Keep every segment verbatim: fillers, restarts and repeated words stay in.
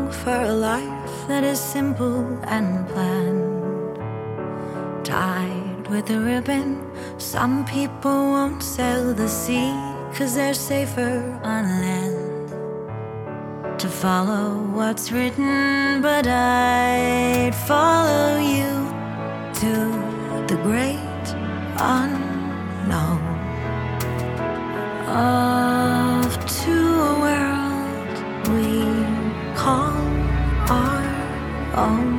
for a life that is simple and planned, tied with a ribbon. Some people won't sail the sea, 'cause they're safer on land. To follow what's written, but I'd follow you to the great unknown, off to a world we call our own.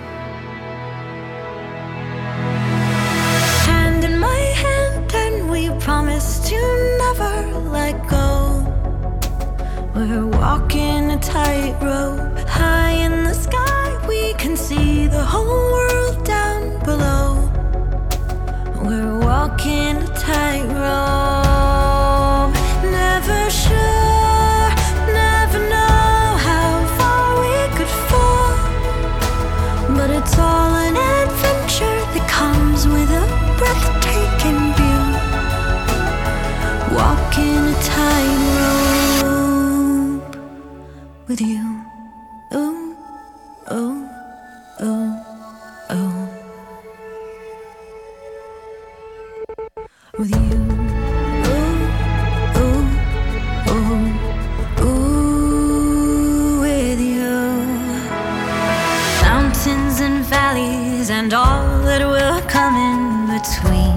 Hand in my hand, and we promise to never let go. We're walking a tightrope, high in the sky. We can see the whole world down below. We're walking a tightrope, never sure, never know how far we could fall. But it's all an adventure that comes with a breathtaking view. Walking a tightrope with you. Ooh, ooh, ooh, ooh. With you. Ooh, ooh, ooh, ooh, with you. Mountains and valleys and all that will come in between.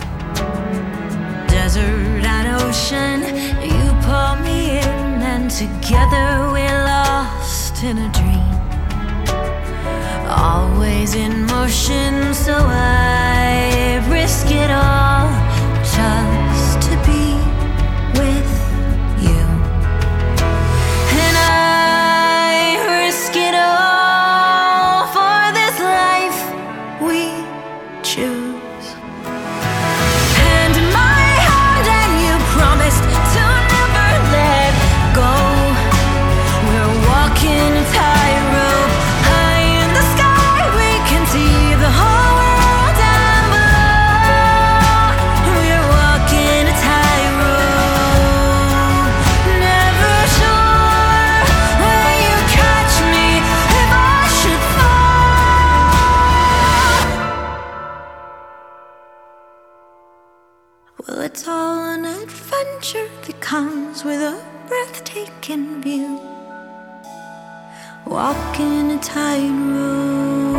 Desert and ocean, you pull me in, and together we're lost in a dream. Always in motion, so I risk it all just to be with you. And I risk it all for this life we choose. Hand in my hand, and you promised to never let go. We're walking a tightrope, high in the sky. We can see the whole world down below. We're walking a tightrope, never sure where you catch me if I should fall. Well, it's all an adventure that comes with a breathtaking view. Walking a tightrope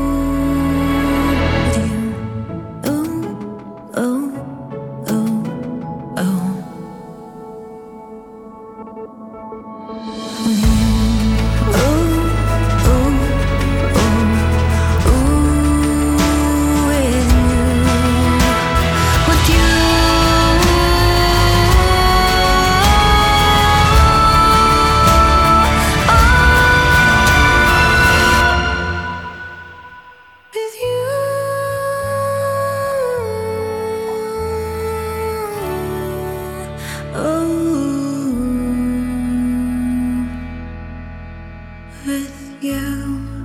with you. Ooh, ooh, ooh, ooh. With you. Ooh, ooh, ooh, ooh, with you. With you. With you, oh, with you.